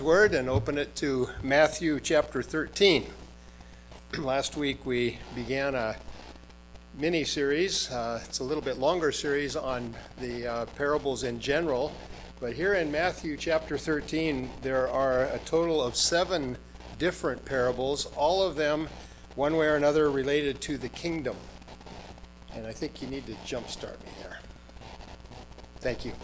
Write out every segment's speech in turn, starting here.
Word and open it to Matthew chapter 13. Last week we began a mini series. It's a little bit longer series on the parables in general, but here in Matthew chapter 13 there are a total of 7 different parables, all of them one way or another related to the kingdom. And I think you need to jumpstart me there. Thank you.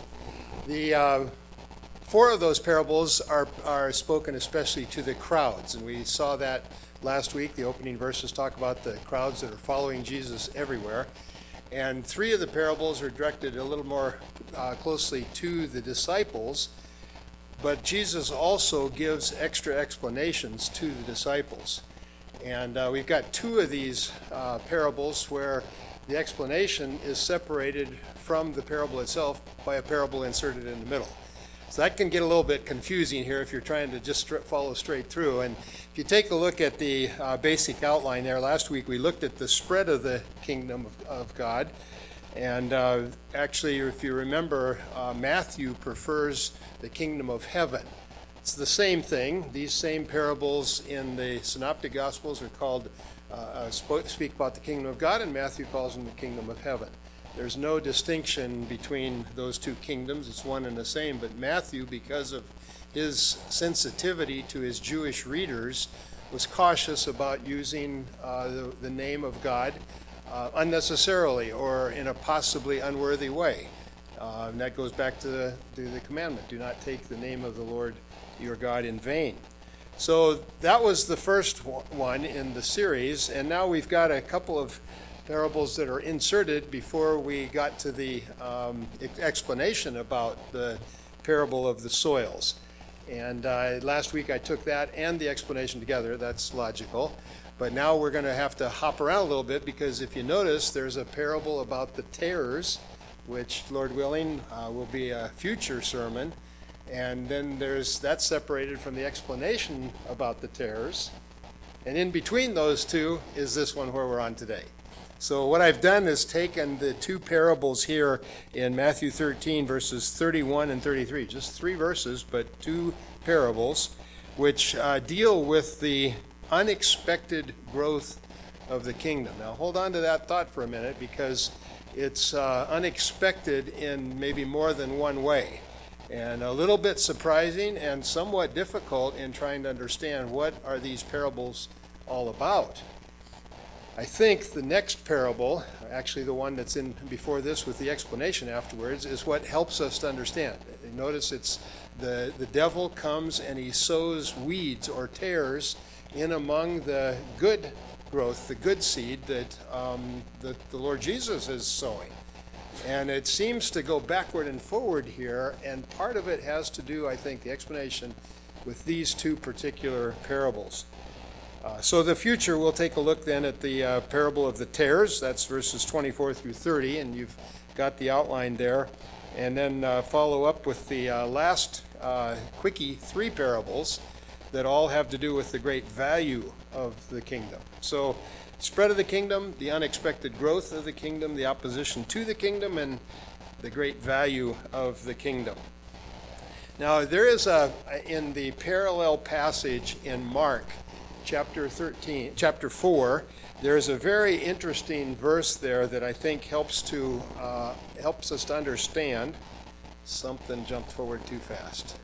The 4 of those parables are spoken especially to the crowds, and we saw that last week. The opening verses talk about the crowds that are following Jesus everywhere. And 3 of the parables are directed a little more closely to the disciples, but Jesus also gives extra explanations to the disciples. And we've got 2 of these parables where the explanation is separated from the parable itself by a parable inserted in the middle. So that can get a little bit confusing here if you're trying to just follow straight through. And if you take a look at the basic outline there, last week we looked at the spread of the kingdom of God. And actually, if you remember, Matthew prefers the kingdom of heaven. It's the same thing. These same parables in the Synoptic Gospels are called, speak about the kingdom of God, and Matthew calls them the kingdom of heaven. There's no distinction between those 2 kingdoms. It's one and the same. But Matthew, because of his sensitivity to his Jewish readers, was cautious about using the name of God unnecessarily or in a possibly unworthy way. And that goes back to the commandment, do not take the name of the Lord your God in vain. So that was the first one in the series, and now we've got a couple of parables that are inserted before we got to the explanation about the parable of the soils. And last week I took that and the explanation together. That's logical. But now we're going to have to hop around a little bit, because if you notice, there's a parable about the tares, which, Lord willing, will be a future sermon. And then that's separated from the explanation about the tares. And in between those 2 is this one where we're on today. So what I've done is taken the 2 parables here in Matthew 13, verses 31 and 33, just 3 verses, but 2 parables, which deal with the unexpected growth of the kingdom. Now hold on to that thought for a minute, because it's unexpected in maybe more than one way, and a little bit surprising and somewhat difficult in trying to understand what are these parables all about. I think the next parable, actually the one that's in before this with the explanation afterwards, is what helps us to understand. Notice it's the devil comes and he sows weeds or tares in among the good growth, the good seed that the Lord Jesus is sowing. And it seems to go backward and forward here, and part of it has to do, I think, the explanation with these 2 particular parables. So the future, we'll take a look then at the parable of the tares. That's verses 24 through 30, and you've got the outline there. And then follow up with the last quickie 3 parables that all have to do with the great value of the kingdom. So spread of the kingdom, the unexpected growth of the kingdom, the opposition to the kingdom, and the great value of the kingdom. Now there is in the parallel passage in Mark, chapter 4, there's a very interesting verse there that I think helps us to understand. Something jumped forward too fast.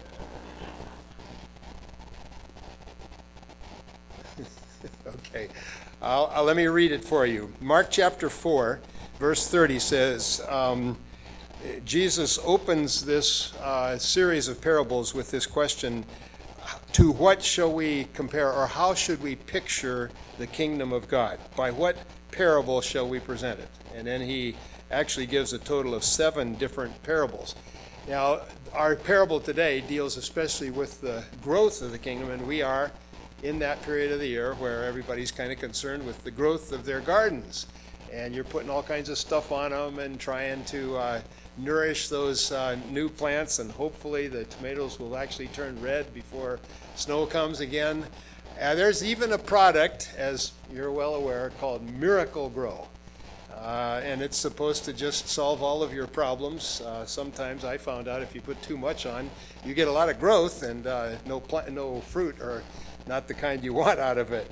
Okay, let me read it for you. Mark chapter 4, verse 30 says, Jesus opens this series of parables with this question: to what shall we compare, or how should we picture the kingdom of God? By what parable shall we present it? And then he actually gives a total of 7 different parables. Now, our parable today deals especially with the growth of the kingdom, and we are in that period of the year where everybody's kind of concerned with the growth of their gardens. And you're putting all kinds of stuff on them and trying to nourish those new plants, and hopefully the tomatoes will actually turn red before snow comes again. There's even a product, as you're well aware, called Miracle-Gro. and it's supposed to just solve all of your problems. Sometimes I found out if you put too much on, you get a lot of growth and no fruit, or not the kind you want out of it.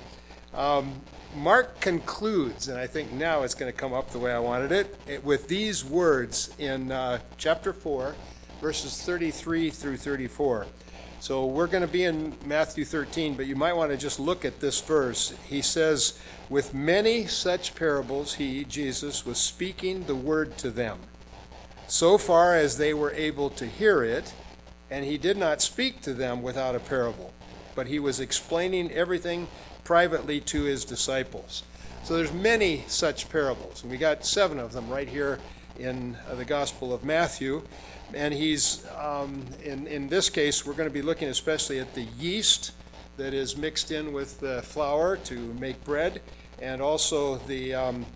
Mark concludes, and I think now it's going to come up the way I wanted it, with these words in chapter 4, verses 33 through 34. So we're going to be in Matthew 13, but you might want to just look at this verse. He says, "With many such parables he, Jesus, was speaking the word to them, so far as they were able to hear it, and he did not speak to them without a parable, but he was explaining everything privately to his disciples." So there's many such parables, and we got 7 of them right here in the Gospel of Matthew. And he's, in this case, we're going to be looking especially at the yeast that is mixed in with the flour to make bread, and also the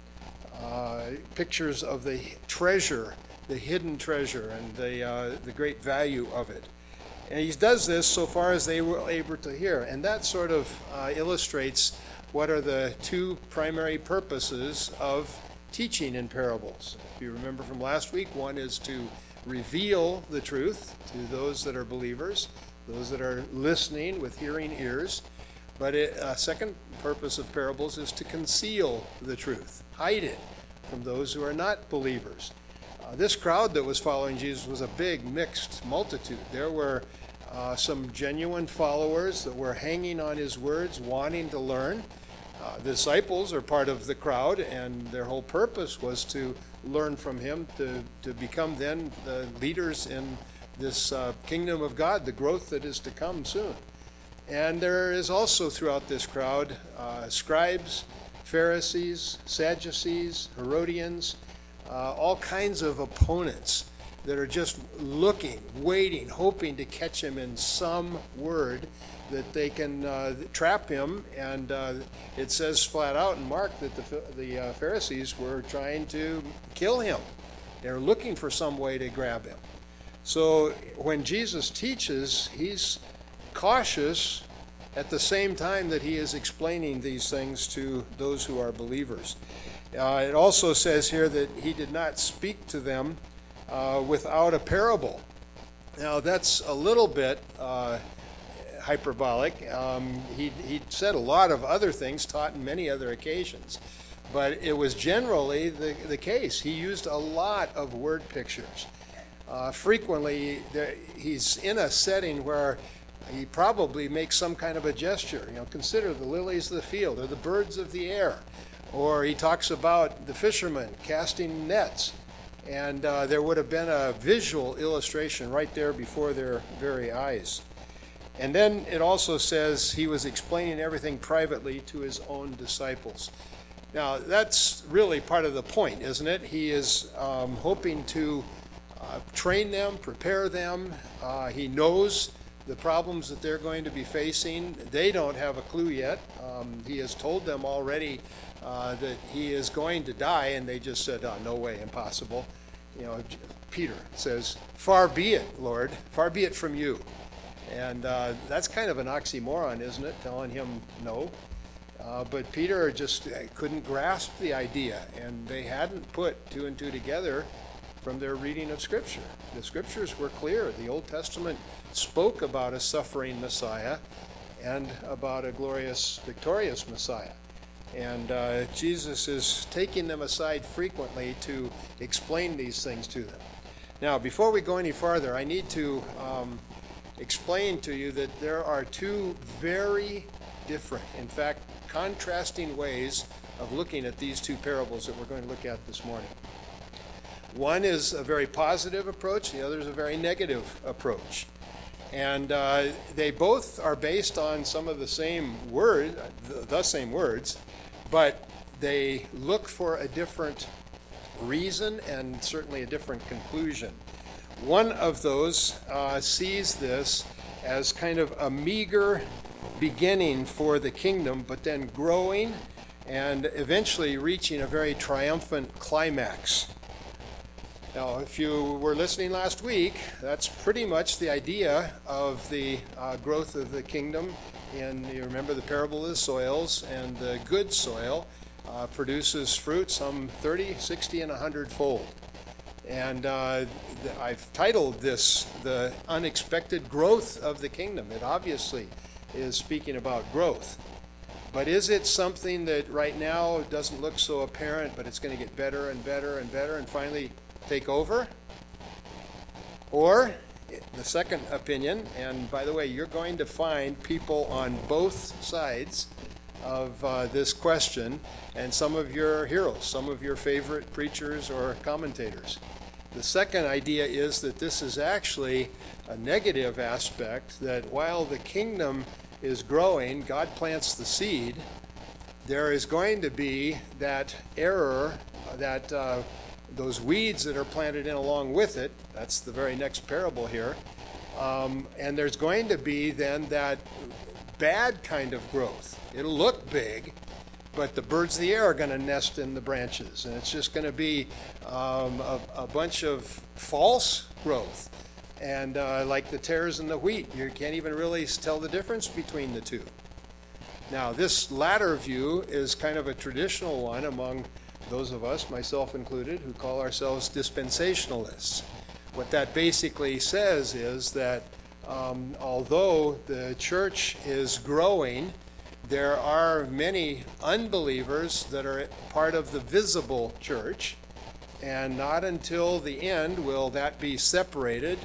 pictures of the treasure, the hidden treasure, and the great value of it. And he does this so far as they were able to hear. And that sort of illustrates what are the 2 primary purposes of teaching in parables. If you remember from last week, one is to reveal the truth to those that are believers, those that are listening with hearing ears. But a second purpose of parables is to conceal the truth, hide it from those who are not believers. This crowd that was following Jesus was a big, mixed multitude. There were some genuine followers that were hanging on his words, wanting to learn. The disciples are part of the crowd, and their whole purpose was to learn from him, to become then the leaders in this kingdom of God, the growth that is to come soon. And there is also throughout this crowd scribes, Pharisees, Sadducees, Herodians, all kinds of opponents that are just looking, waiting, hoping to catch him in some word that they can trap him. And it says flat out in Mark that the Pharisees were trying to kill him. They're looking for some way to grab him. So when Jesus teaches, he's cautious at the same time that he is explaining these things to those who are believers. It also says here that he did not speak to them without a parable. Now that's a little bit hyperbolic. He said a lot of other things, taught in many other occasions, but it was generally the case. He used a lot of word pictures. Frequently, he's in a setting where he probably makes some kind of a gesture. Consider the lilies of the field, or the birds of the air. Or he talks about the fishermen casting nets. And there would have been a visual illustration right there before their very eyes. And then it also says he was explaining everything privately to his own disciples. Now, that's really part of the point, isn't it? He is hoping to train them, prepare them. He knows the problems that they're going to be facing. They don't have a clue yet. He has told them already that he is going to die, and they just said, "Oh, no way, impossible." Peter says, "Far be it, Lord, far be it from you." And that's kind of an oxymoron, isn't it, telling him no? But Peter just couldn't grasp the idea, and they hadn't put 2 and 2 together from their reading of Scripture. The Scriptures were clear. The Old Testament spoke about a suffering Messiah and about a glorious, victorious Messiah. And Jesus is taking them aside frequently to explain these things to them. Now, before we go any farther, I need to explain to you that there are 2 very different, in fact, contrasting ways of looking at these 2 parables that we're going to look at this morning. One is a very positive approach, the other is a very negative approach. And they both are based on some of the same same words, but they look for a different reason and certainly a different conclusion. One of those sees this as kind of a meager beginning for the kingdom, but then growing and eventually reaching a very triumphant climax. Now, if you were listening last week, that's pretty much the idea of the growth of the kingdom. And you remember the parable of the soils, and the good soil produces fruit some 30, 60, and 100-fold. And I've titled this The Unexpected Growth of the Kingdom. It obviously is speaking about growth. But is it something that right now doesn't look so apparent, but it's going to get better and better and better and finally take over? Or the second opinion, and by the way, you're going to find people on both sides of this question, and some of your heroes, some of your favorite preachers or commentators. The second idea is that this is actually a negative aspect, that while the kingdom is growing, God plants the seed, there is going to be that error, that those weeds that are planted in along with it. That's the very next parable here. And there's going to be then that bad kind of growth. It'll look big, but the birds of the air are going to nest in the branches, and it's just going to be a bunch of false growth. And like the tares in the wheat, you can't even really tell the difference between the two. Now, this latter view is kind of a traditional one among those of us, myself included, who call ourselves dispensationalists. What that basically says is that although the church is growing, there are many unbelievers that are part of the visible church, and not until the end will that be separated,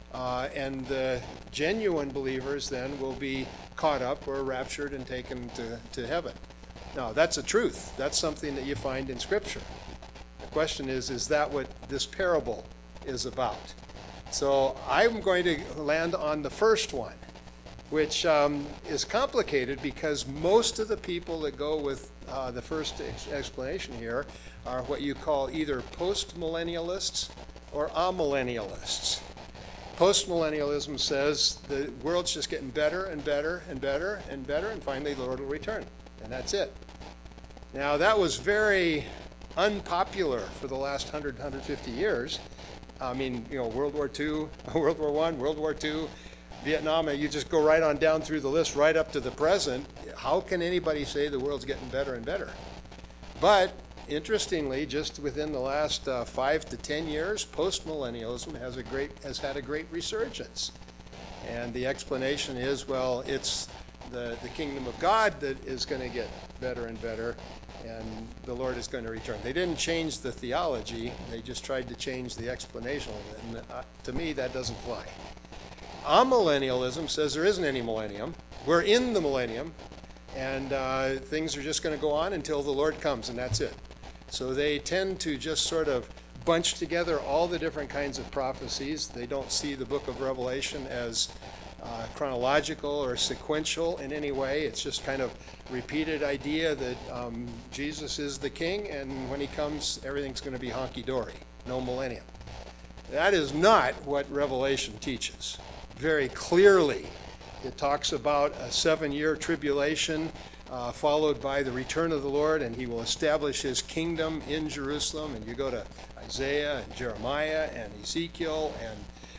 and the genuine believers then will be caught up or raptured and taken to heaven. Now, that's a truth. That's something that you find in Scripture. The question is that what this parable is about? So I'm going to land on the first one, which is complicated because most of the people that go with the first explanation here are what you call either post-millennialists or amillennialists. Post-millennialism says the world's just getting better and better and better and better, and finally the Lord will return, and that's it. Now, that was very unpopular for the last 100, 150 years. I mean, World War II, World War I, World War II, Vietnam, you just go right on down through the list right up to the present. How can anybody say the world's getting better and better? But interestingly, just within the last 5 to 10 years, post-millennialism has had a great resurgence. And the explanation is, well, it's the kingdom of God that is going to get better and better, and the Lord is going to return. They didn't change the theology, they just tried to change the explanation of it, and to me that doesn't fly. Amillennialism says there isn't any millennium. We're in the millennium, and things are just going to go on until the Lord comes, and that's it. So they tend to just sort of bunch together all the different kinds of prophecies. They don't see the book of Revelation as chronological or sequential in any way. It's just kind of repeated idea that Jesus is the king, and when he comes, everything's going to be honky-dory, no millennium. That is not what Revelation teaches. Very clearly, it talks about a 7-year tribulation followed by the return of the Lord, and he will establish his kingdom in Jerusalem. And you go to Isaiah and Jeremiah and Ezekiel and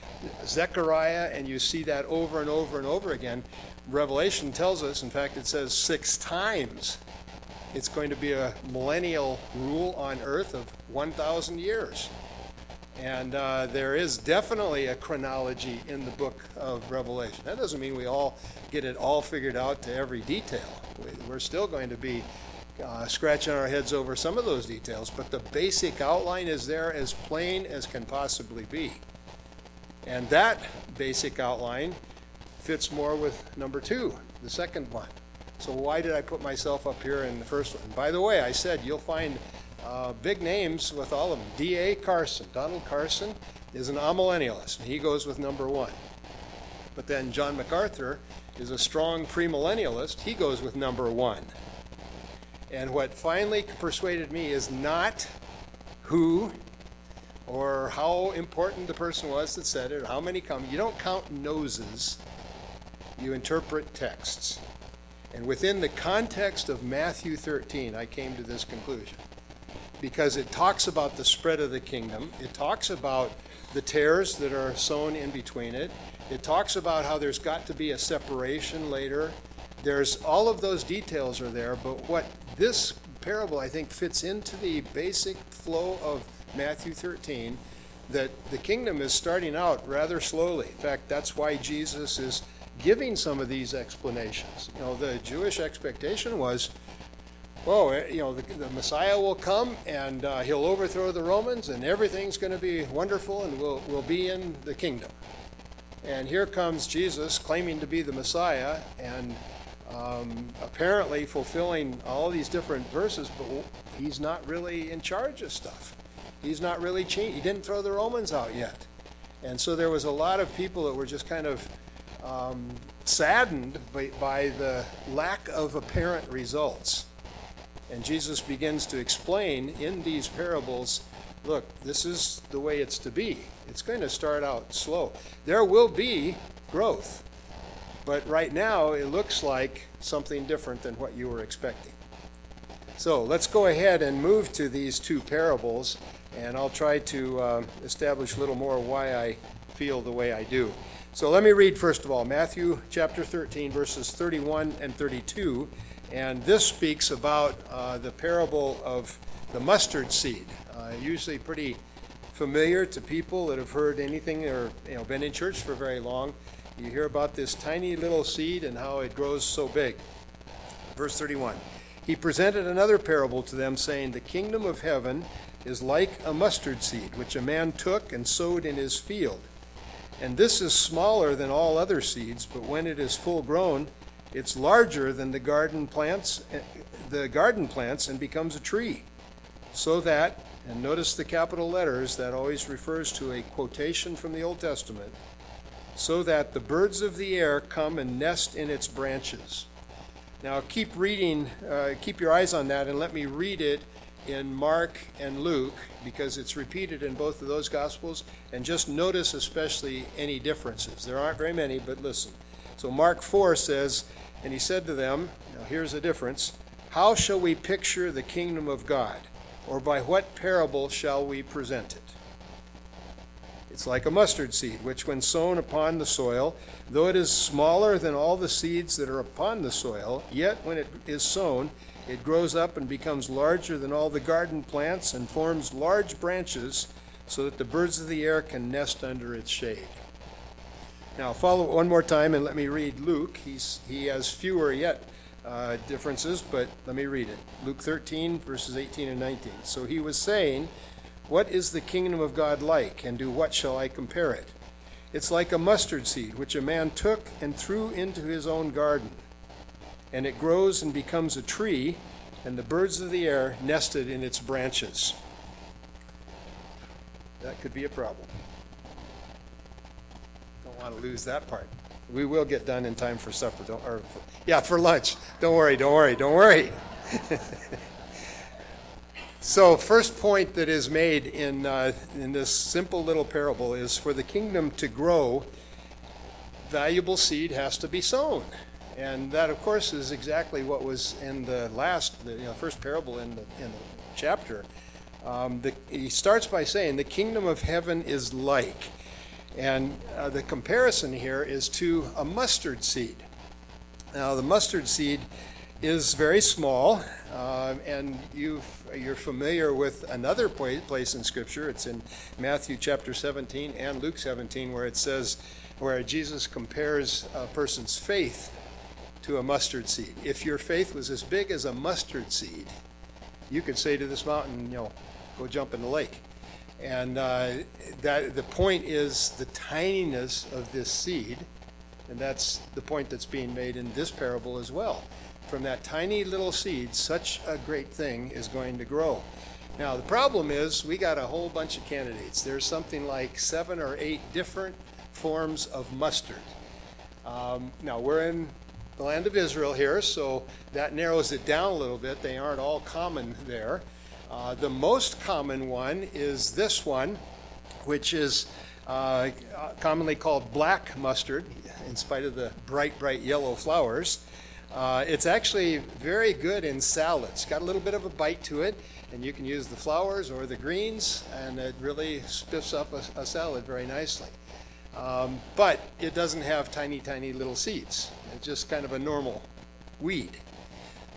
Zechariah, and you see that over and over and over again. Revelation tells us, in fact, it says 6 times, it's going to be a millennial rule on earth of 1,000 years. And there is definitely a chronology in the book of Revelation. That doesn't mean we all get it all figured out to every detail. We're still going to be scratching our heads over some of those details, but the basic outline is there as plain as can possibly be. And that basic outline fits more with number 2, the second one. So why did I put myself up here in the first one? By the way, I said you'll find big names with all of them. D.A. Carson, Donald Carson, is an amillennialist, and he goes with number 1. But then John MacArthur is a strong premillennialist. He goes with number 1. And what finally persuaded me is not who or how important the person was that said it, or how many come. You don't count noses, you interpret texts. And within the context of Matthew 13, I came to this conclusion. Because it talks about the spread of the kingdom. It talks about the tares that are sown in between it. It talks about how there's got to be a separation later. There's all of those details are there, but what this parable, I think, fits into the basic flow of Matthew 13, that the kingdom is starting out rather slowly. In fact, that's why Jesus is giving some of these explanations. The Jewish expectation was, the Messiah will come and he'll overthrow the Romans and everything's going to be wonderful and we'll be in the kingdom. And here comes Jesus claiming to be the Messiah and apparently fulfilling all these different verses, but he's not really in charge of stuff. He's not really changed. He didn't throw the Romans out yet. And so there was a lot of people that were just kind of saddened by the lack of apparent results. And Jesus begins to explain in these parables, look, this is the way it's to be. It's going to start out slow. There will be growth. But right now, it looks like something different than what you were expecting. So let's go ahead and move to these two parables, and I'll try to establish a little more why I feel the way I do. So let me read, first of all, Matthew chapter 13, verses 31 and 32. And this speaks about the parable of the mustard seed, usually pretty familiar to people that have heard anything or been in church for very long. You hear about this tiny little seed and how it grows so big. Verse 31, he presented another parable to them, saying, the kingdom of heaven is like a mustard seed, which a man took and sowed in his field. And this is smaller than all other seeds, but when it is full grown, it's larger than the garden plants and becomes a tree. So that, and notice the capital letters, that always refers to a quotation from the Old Testament, so that the birds of the air come and nest in its branches. Now keep reading, keep your eyes on that, and let me read it in Mark and Luke, because it's repeated in both of those Gospels, and just notice especially any differences. There aren't very many, but listen. So Mark 4 says, and he said to them, now here's the difference, how shall we picture the kingdom of God? Or by what parable shall we present it? It's like a mustard seed, which when sown upon the soil, though it is smaller than all the seeds that are upon the soil, yet when it is sown, it grows up and becomes larger than all the garden plants and forms large branches so that the birds of the air can nest under its shade. Now follow it one more time and let me read Luke. He has fewer yet differences, but let me read it. Luke 13, verses 18 and 19. So he was saying, what is the kingdom of God like, and to what shall I compare it? It's like a mustard seed, which a man took and threw into his own garden. And it grows and becomes a tree, and the birds of the air nested in its branches. That could be a problem. Don't want to lose that part. We will get done in time for supper, for lunch. Don't worry. So, first point that is made in this simple little parable is, for the kingdom to grow, valuable seed has to be sown. And that, of course, is exactly what was in the first parable in the chapter. He starts by saying, the kingdom of heaven is like. And the comparison here is to a mustard seed. Now, the mustard seed is very small, and you're familiar with another place in Scripture. It's in Matthew chapter 17 and Luke 17, where it says, where Jesus compares a person's faith to a mustard seed. If your faith was as big as a mustard seed, you could say to this mountain, go jump in the lake. And that the point is the tininess of this seed, and that's the point that's being made in this parable as well. From that tiny little seed, such a great thing is going to grow. Now, the problem is we got a whole bunch of candidates. There's something like 7 or 8 different forms of mustard. Now, we're in the land of Israel here, so that narrows it down a little bit. They aren't all common there. The most common one is this one, which is commonly called black mustard, in spite of the bright yellow flowers. It's actually very good in salads. Got a little bit of a bite to it, and you can use the flowers or the greens, and it really spiffs up a salad very nicely. But it doesn't have tiny little seeds. It's just kind of a normal weed.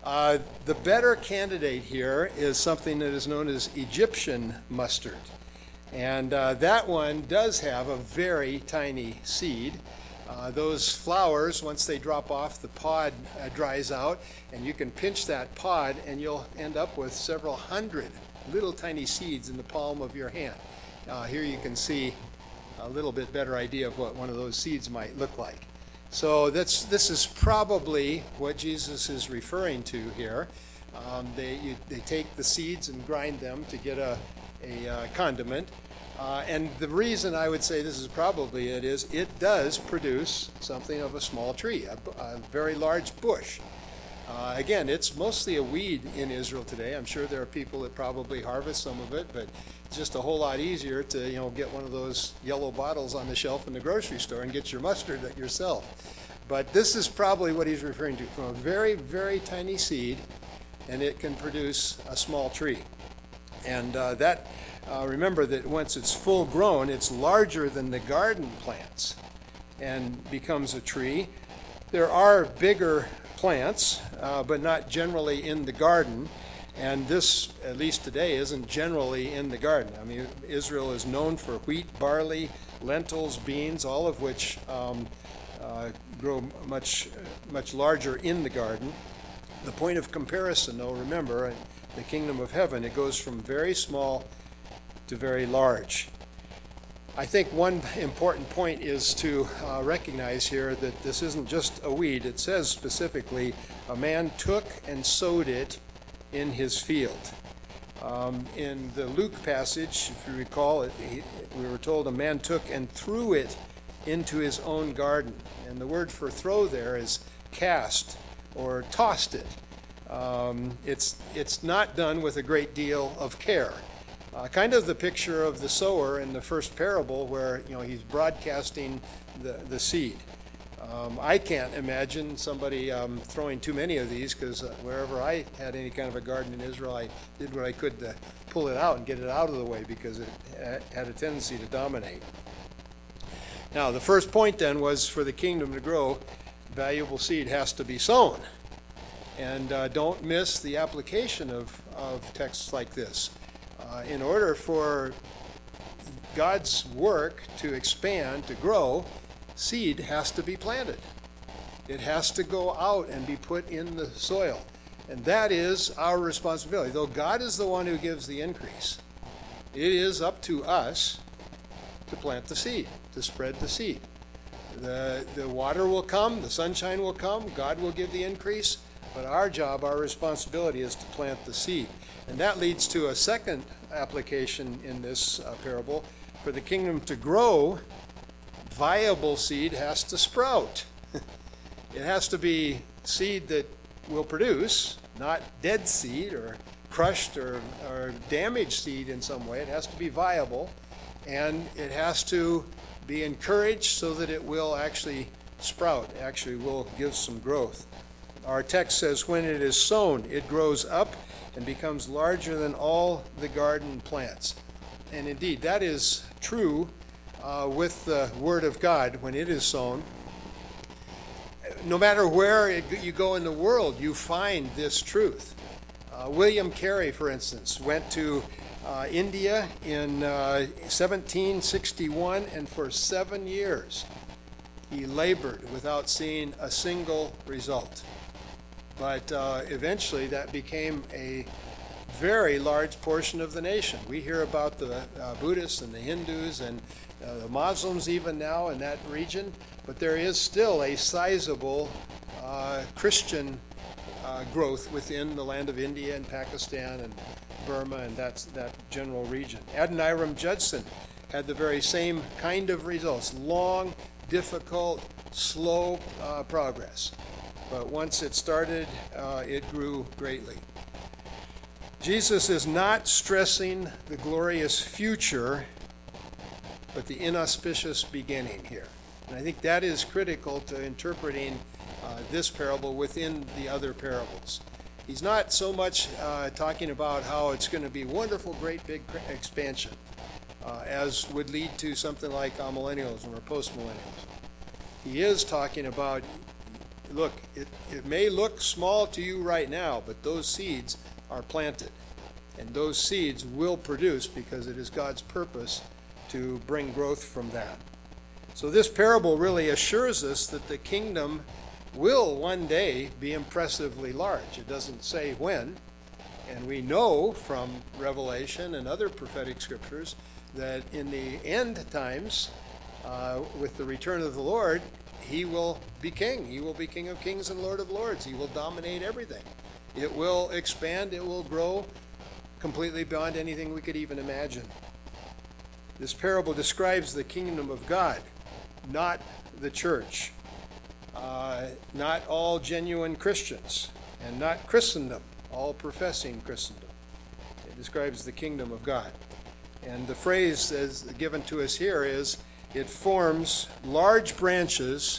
The better candidate here is something that is known as Egyptian mustard. And that one does have a very tiny seed. Those flowers, once they drop off, the pod dries out, and you can pinch that pod, and you'll end up with several hundred little tiny seeds in the palm of your hand. Here you can see a little bit better idea of what one of those seeds might look like. So this is probably what Jesus is referring to here. They take the seeds and grind them to get a condiment. And the reason I would say this is probably it is it does produce something of a small tree, a very large bush. Again, it's mostly a weed in Israel today. I'm sure there are people that probably harvest some of it, but it's just a whole lot easier to get one of those yellow bottles on the shelf in the grocery store and get your mustard yourself. But this is probably what he's referring to, from a very, very tiny seed, and it can produce a small tree. And remember that once it's full grown, it's larger than the garden plants and becomes a tree. There are bigger plants, but not generally in the garden. And this, at least today, isn't generally in the garden. I mean, Israel is known for wheat, barley, lentils, beans, all of which grow much larger in the garden. The point of comparison, though, remember, in the kingdom of heaven, it goes from very small to very large. I think one important point is to recognize here that this isn't just a weed. It says specifically, a man took and sowed it in his field. In the Luke passage, if you recall, we were told a man took and threw it into his own garden. And the word for throw there is cast or tossed it. It's not done with a great deal of care. Kind of the picture of the sower in the first parable where he's broadcasting the seed. I can't imagine somebody throwing too many of these, because wherever I had any kind of a garden in Israel, I did what I could to pull it out and get it out of the way, because it had a tendency to dominate. Now, the first point then was, for the kingdom to grow, valuable seed has to be sown. And don't miss the application of texts like this. In order for God's work to expand, to grow, seed has to be planted. It has to go out and be put in the soil. And that is our responsibility. Though God is the one who gives the increase, it is up to us to plant the seed, to spread the seed. The water will come, the sunshine will come, God will give the increase, but our job, our responsibility is to plant the seed. And that leads to a second application in this parable. For the kingdom to grow, viable seed has to sprout. It has to be seed that will produce, not dead seed or crushed or damaged seed in some way. It has to be viable, and it has to be encouraged so that it will actually sprout, actually will give some growth. Our text says, when it is sown, it grows up and becomes larger than all the garden plants. And indeed, that is true with the Word of God when it is sown. No matter where you go in the world, you find this truth. William Carey, for instance, went to India in 1761, and for 7 years he labored without seeing a single result. But eventually that became a very large portion of the nation. We hear about the Buddhists and the Hindus and the Muslims even now in that region, but there is still a sizable Christian growth within the land of India and Pakistan and Burma and that general region. Adoniram Judson had the very same kind of results: long, difficult, slow progress. But once it started, it grew greatly. Jesus is not stressing the glorious future, but the inauspicious beginning here. And I think that is critical to interpreting this parable within the other parables. He's not so much talking about how it's going to be wonderful, great, big expansion, as would lead to something like amillennialism or postmillennialism. He is talking about look, it may look small to you right now, but those seeds are planted. And those seeds will produce because it is God's purpose to bring growth from that. So this parable really assures us that the kingdom will one day be impressively large. It doesn't say when. And we know from Revelation and other prophetic scriptures that in the end times, with the return of the Lord, he will be king. He will be King of Kings and Lord of Lords. He will dominate everything. It will expand. It will grow completely beyond anything we could even imagine. This parable describes the kingdom of God, not the church, not all genuine Christians, and not Christendom, all professing Christendom. It describes the kingdom of God. And the phrase as given to us here is, it forms large branches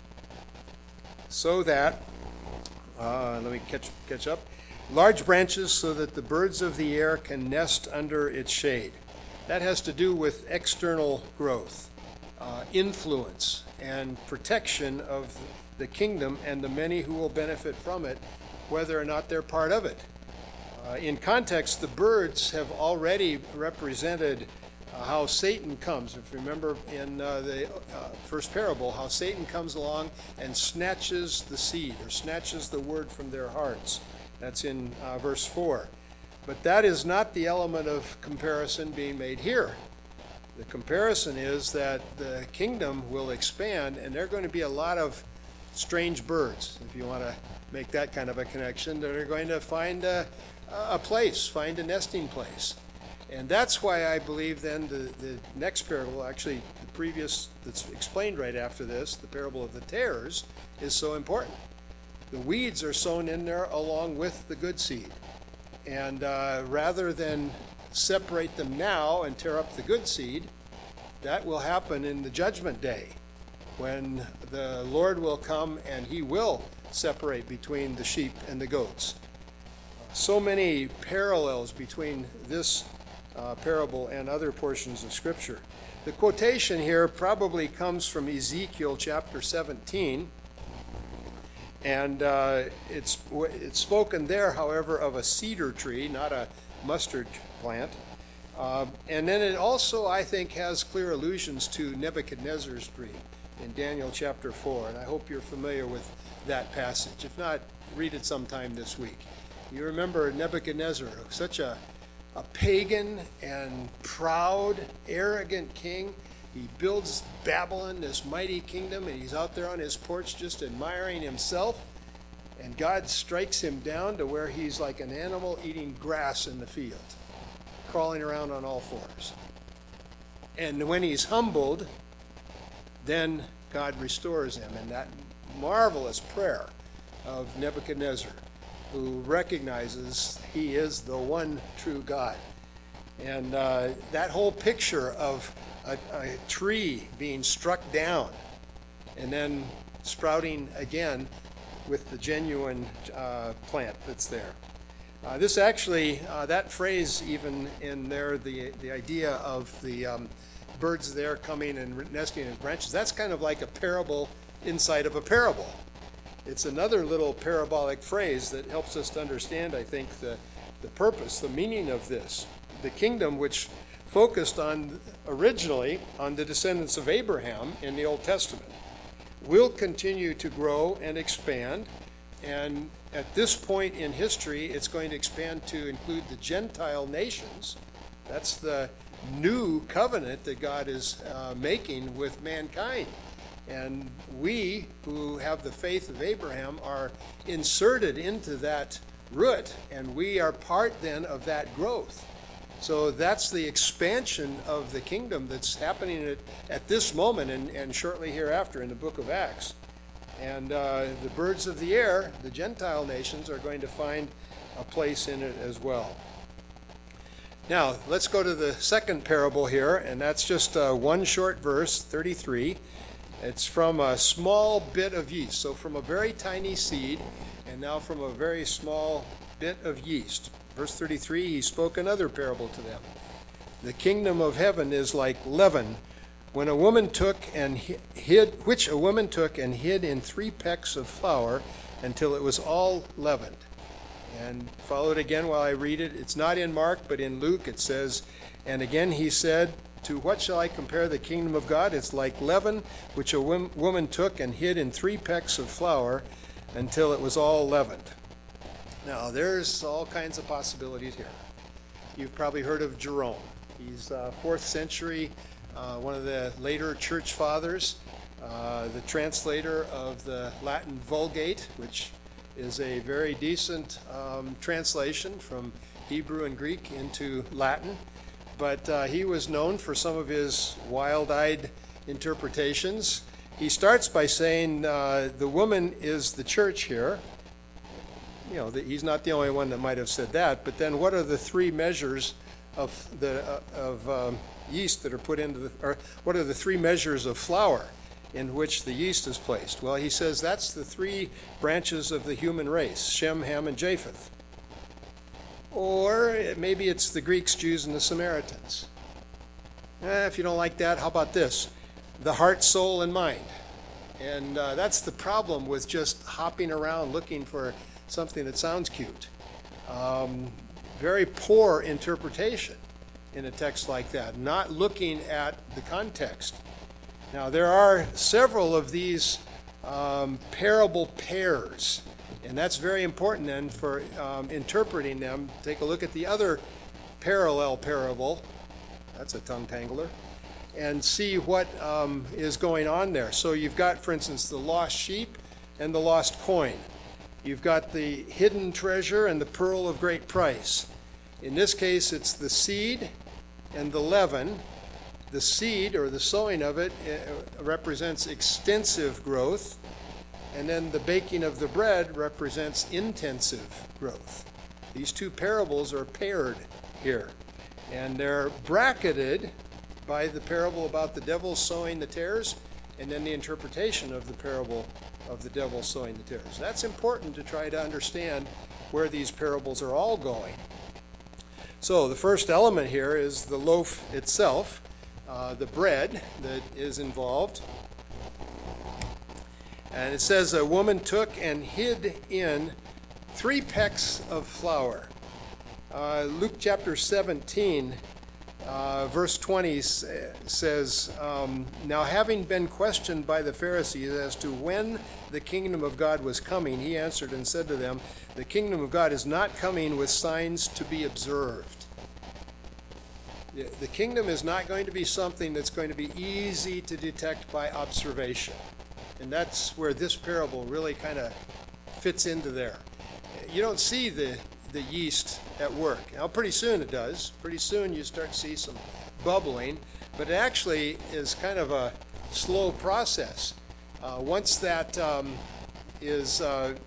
so that, let me catch up, large branches so that the birds of the air can nest under its shade. That has to do with external growth, influence, and protection of the kingdom and the many who will benefit from it, whether or not they're part of it. In context, the birds have already represented how Satan comes. If you remember in the first parable, how Satan comes along and snatches the seed or snatches the word from their hearts. That's in verse 4. But that is not the element of comparison being made here. The comparison is that the kingdom will expand, and there are going to be a lot of strange birds, if you want to make that kind of a connection, that are going to find a place, find a nesting place. And that's why I believe then the next parable, actually the previous that's explained right after this, the parable of the tares, is so important. The weeds are sown in there along with the good seed. And rather than separate them now and tear up the good seed, that will happen in the judgment day when the Lord will come and he will separate between the sheep and the goats. So many parallels between this parable and other portions of Scripture. The quotation here probably comes from Ezekiel chapter 17, and it's spoken there, however, of a cedar tree, not a mustard plant. And then it also, I think, has clear allusions to Nebuchadnezzar's dream in Daniel chapter 4, and I hope you're familiar with that passage. If not, read it sometime this week. You remember Nebuchadnezzar, such a pagan and proud, arrogant king. He builds Babylon, this mighty kingdom, and he's out there on his porch just admiring himself. And God strikes him down to where he's like an animal eating grass in the field, crawling around on all fours. And when he's humbled, then God restores him. And that marvelous prayer of Nebuchadnezzar, who recognizes he is the one true God. And that whole picture of a tree being struck down and then sprouting again with the genuine plant that's there. This actually, that phrase even in there, the idea of the birds there coming and nesting in branches, that's kind of like a parable inside of a parable. It's another little parabolic phrase that helps us to understand, I think, the purpose, the meaning of this. The kingdom, which focused originally on the descendants of Abraham in the Old Testament, will continue to grow and expand. And at this point in history, it's going to expand to include the Gentile nations. That's the new covenant that God is making with mankind. And we, who have the faith of Abraham, are inserted into that root, and we are part then of that growth. So that's the expansion of the kingdom that's happening at this moment and shortly hereafter in the book of Acts. And the birds of the air, the Gentile nations, are going to find a place in it as well. Now, let's go to the second parable here, and that's just one short verse, 33. It's from a small bit of yeast, so from a very tiny seed, and now from a very small bit of yeast. Verse 33, he spoke another parable to them. The kingdom of heaven is like leaven, when a woman took and which a woman took and hid in 3 pecks of flour until it was all leavened. And follow it again while I read it. It's not in Mark, but in Luke it says, and again he said, to what shall I compare the kingdom of God? It's like leaven, which a woman took and hid in 3 pecks of flour until it was all leavened. Now, there's all kinds of possibilities here. You've probably heard of Jerome. He's 4th century, one of the later church fathers, the translator of the Latin Vulgate, which is a very decent translation from Hebrew and Greek into Latin. But he was known for some of his wild-eyed interpretations. He starts by saying the woman is the church here. You know, he's not the only one that might have said that. But then, what are the 3 measures of yeast that are put into or what are the 3 measures of flour in which the yeast is placed? Well, he says that's the 3 branches of the human race: Shem, Ham, and Japheth. Or maybe it's the Greeks, Jews, and the Samaritans. If you don't like that, how about this? The heart, soul, and mind. And that's the problem with just hopping around looking for something that sounds cute. Very poor interpretation in a text like that, not looking at the context. Now, there are several of these parable pairs. And that's very important then for interpreting them. Take a look at the other parallel parable. That's a tongue tangler. And see what is going on there. So you've got, for instance, the lost sheep and the lost coin. You've got the hidden treasure and the pearl of great price. In this case, it's the seed and the leaven. The seed, or the sowing of it, represents extensive growth. And then the baking of the bread represents intensive growth. These 2 parables are paired here. And they're bracketed by the parable about the devil sowing the tares, and then the interpretation of the parable of the devil sowing the tares. That's important to try to understand where these parables are all going. So the first element here is the loaf itself, the bread that is involved. And it says a woman took and hid in 3 pecks of flour. Luke chapter 17, verse 20 says, now having been questioned by the Pharisees as to when the kingdom of God was coming, he answered and said to them, the kingdom of God is not coming with signs to be observed. The kingdom is not going to be something that's going to be easy to detect by observation. And that's where this parable really kind of fits into there. You don't see the yeast at work. Now, pretty soon it does. Pretty soon you start to see some bubbling, but it actually is kind of a slow process. Once that is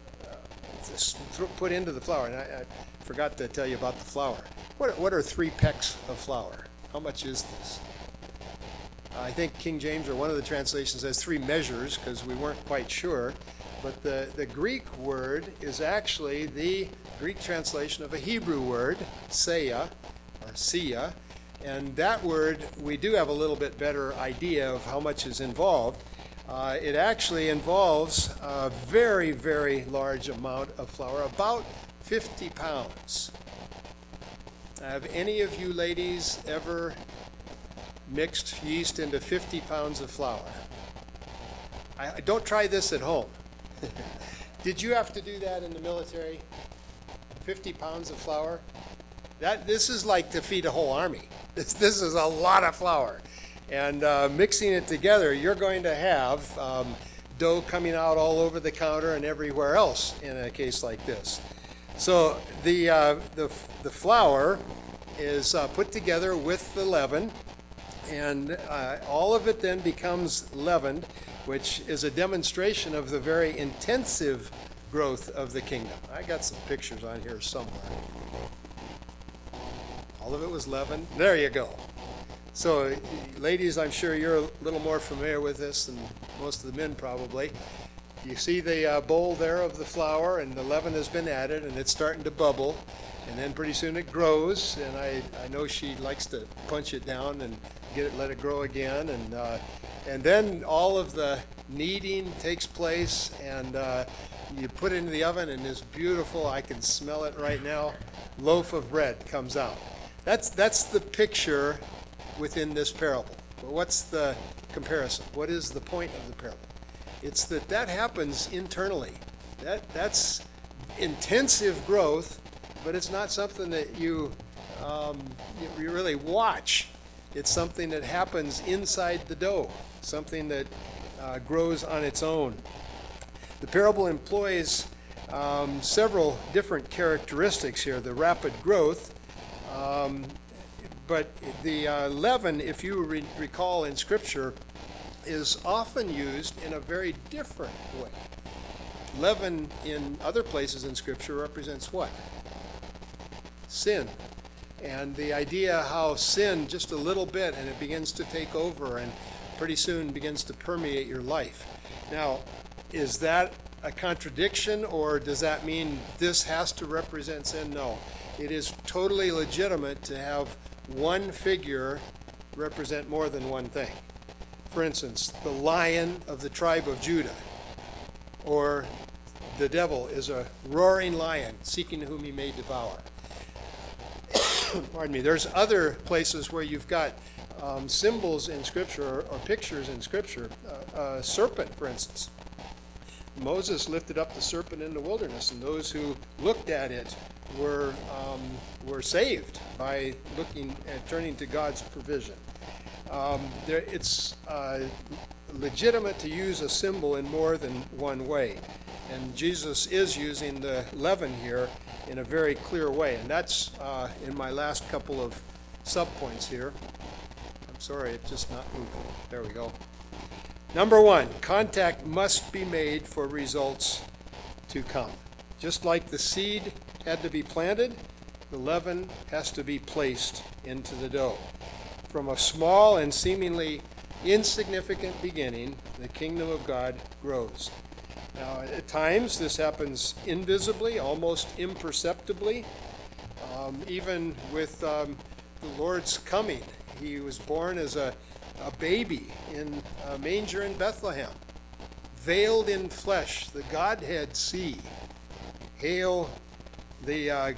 put into the flour, and I forgot to tell you about the flour. What are 3 pecks of flour? How much is this? I think King James or one of the translations has 3 measures because we weren't quite sure. But the Greek word is actually the Greek translation of a Hebrew word, seah, or sia. And that word, we do have a little bit better idea of how much is involved. It actually involves a very, very large amount of flour, about 50 pounds. Have any of you ladies ever mixed yeast into 50 pounds of flour? I don't try this at home. Did you have to do that in the military? 50 pounds of flour? This is like to feed a whole army. This is a lot of flour. And mixing it together, you're going to have dough coming out all over the counter and everywhere else in a case like this. So the flour is put together with the leaven, and all of it then becomes leavened, which is a demonstration of the very intensive growth of the kingdom. I got some pictures on here somewhere. All of it was leavened. There you go. So, ladies, I'm sure you're a little more familiar with this than most of the men probably. You see the bowl there of the flour, and the leaven has been added, and it's starting to bubble, and then pretty soon it grows, and I know she likes to punch it down and let it grow again, and then all of the kneading takes place, and you put it into the oven, and this beautiful, I can smell it right now, loaf of bread comes out. That's the picture within this parable. But what's the comparison? What is the point of the parable? It's that happens internally. That's intensive growth, but it's not something that you really watch. It's something that happens inside the dough, something that grows on its own. The parable employs several different characteristics here. The rapid growth, but the leaven, if you recall in Scripture, is often used in a very different way. Leaven in other places in Scripture represents what? Sin. And the idea how sin, just a little bit, and it begins to take over and pretty soon begins to permeate your life. Now, is that a contradiction, or does that mean this has to represent sin? No. It is totally legitimate to have one figure represent more than one thing. For instance, the lion of the tribe of Judah, or the devil is a roaring lion seeking whom he may devour. Pardon me. There's other places where you've got symbols in Scripture or pictures in Scripture. A serpent, for instance. Moses lifted up the serpent in the wilderness, and those who looked at it were saved by looking and turning to God's provision. It's legitimate to use a symbol in more than one way. And Jesus is using the leaven here in a very clear way. And that's in my last couple of subpoints here. I'm sorry, it's just not moving. There we go. Number one, contact must be made for results to come. Just like the seed had to be planted, the leaven has to be placed into the dough. From a small and seemingly insignificant beginning, the kingdom of God grows. Now, at times, this happens invisibly, almost imperceptibly. Even with the Lord's coming, he was born as a baby in a manger in Bethlehem, veiled in flesh, the Godhead see. Hail the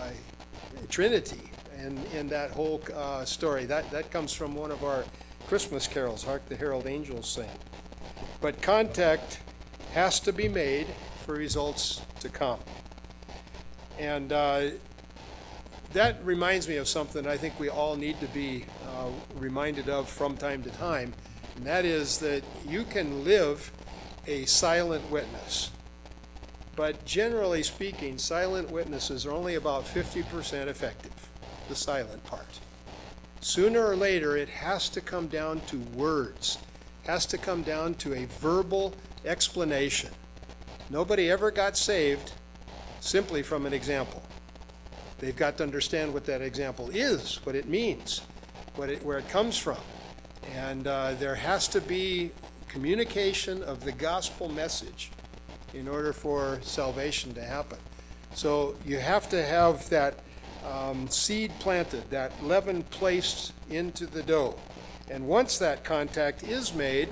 Trinity in that whole story. That comes from one of our Christmas carols, Hark the Herald Angels Sing. But contact has to be made for results to come. And that reminds me of something I think we all need to be reminded of from time to time, and that is that you can live a silent witness. But generally speaking, silent witnesses are only about 50% effective, the silent part. Sooner or later, it has to come down to words, has to come down to a verbal explanation. Nobody ever got saved simply from an example. They've got to understand what that example is, what it means, where it comes from. And there has to be communication of the gospel message in order for salvation to happen. So you have to have that seed planted, that leaven placed into the dough. And once that contact is made,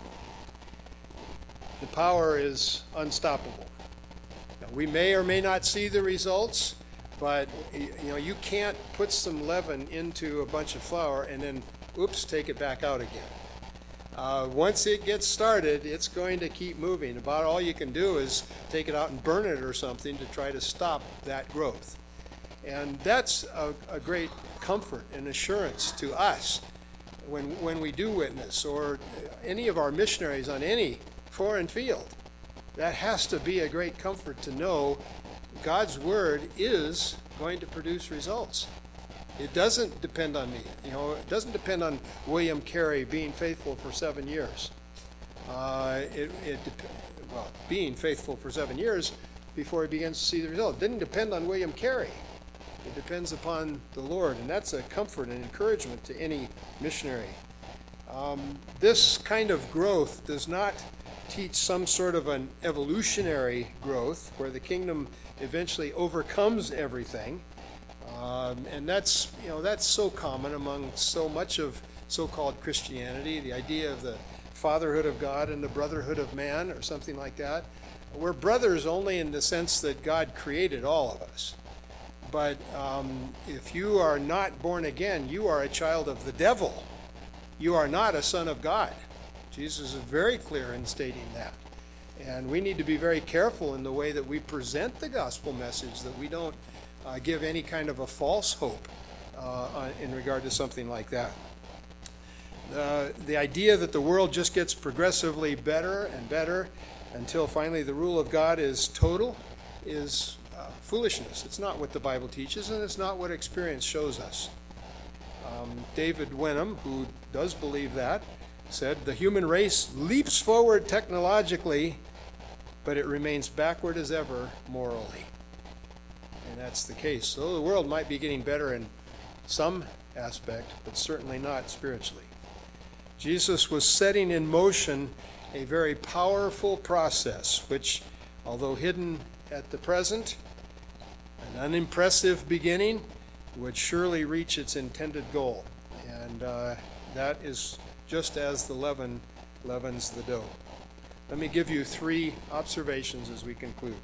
the power is unstoppable. Now, we may or may not see the results, but you can't put some leaven into a bunch of flour and then, oops, take it back out again. Once it gets started, it's going to keep moving. About all you can do is take it out and burn it or something to try to stop that growth. And that's a great comfort and assurance to us when we do witness, or any of our missionaries on any foreign field. That has to be a great comfort to know God's word is going to produce results. It doesn't depend on me. It doesn't depend on William Carey being faithful for 7 years. Being faithful for 7 years before he begins to see the result. It didn't depend on William Carey. It depends upon the Lord, and that's a comfort and encouragement to any missionary. This kind of growth does not teach some sort of an evolutionary growth where the kingdom eventually overcomes everything. And that's so common among so much of so-called Christianity, the idea of the fatherhood of God and the brotherhood of man, or something like that. We're brothers only in the sense that God created all of us. But if you are not born again, you are a child of the devil. You are not a son of God. Jesus is very clear in stating that. And we need to be very careful in the way that we present the gospel message, that we don't give any kind of a false hope in regard to something like that. The idea that the world just gets progressively better and better until finally the rule of God is total is foolishness. It's not what the Bible teaches, and it's not what experience shows us. David Wenham, who does believe that, said, "The human race leaps forward technologically, but it remains backward as ever morally." And that's the case. So the world might be getting better in some aspect, but certainly not spiritually. Jesus was setting in motion a very powerful process, which, although hidden at the present, an unimpressive beginning, would surely reach its intended goal. And that is just as the leaven leavens the dough. Let me give you 3 observations as we conclude.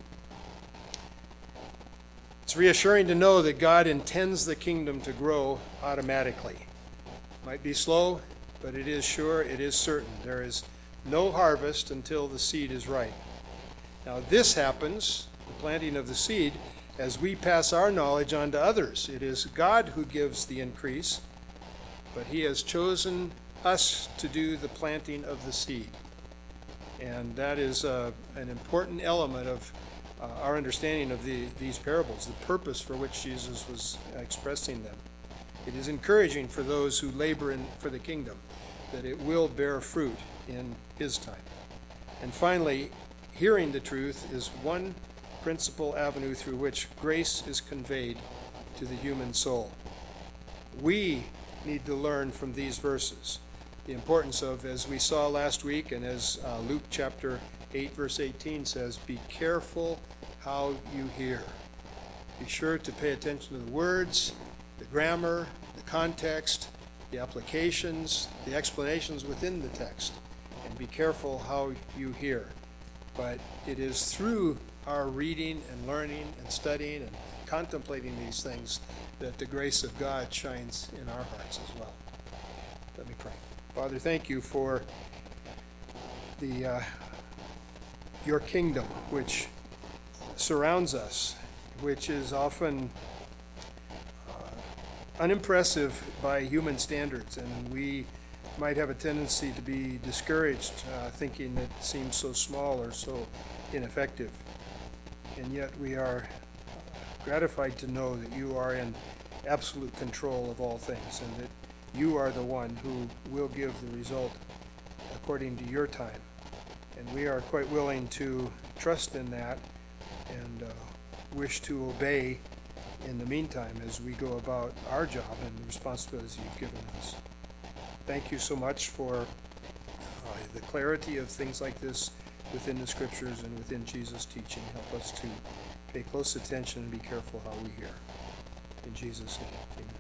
It's reassuring to know that God intends the kingdom to grow automatically. Might be slow, but it is sure, it is certain. There is no harvest until the seed is ripe. Now this happens, the planting of the seed, as we pass our knowledge on to others. It is God who gives the increase, but he has chosen us to do the planting of the seed. And that is an important element of our understanding of these parables, the purpose for which Jesus was expressing them. It is encouraging for those who labor for the kingdom that it will bear fruit in his time. And finally, hearing the truth is one principal avenue through which grace is conveyed to the human soul. We need to learn from these verses the importance of, as we saw last week, and as Luke chapter 8, verse 18 says, be careful how you hear. Be sure to pay attention to the words, the grammar, the context, the applications, the explanations within the text, and be careful how you hear. But it is through our reading and learning and studying and contemplating these things that the grace of God shines in our hearts as well. Let me pray. Father, thank you for your kingdom, which surrounds us, which is often unimpressive by human standards, and we might have a tendency to be discouraged, thinking it seems so small or so ineffective. And yet we are gratified to know that you are in absolute control of all things, and that you are the one who will give the result according to your time. And we are quite willing to trust in that and wish to obey in the meantime as we go about our job and the responsibilities you've given us. Thank you so much for the clarity of things like this within the scriptures and within Jesus' teaching. Help us to pay close attention and be careful how we hear. In Jesus' name, amen.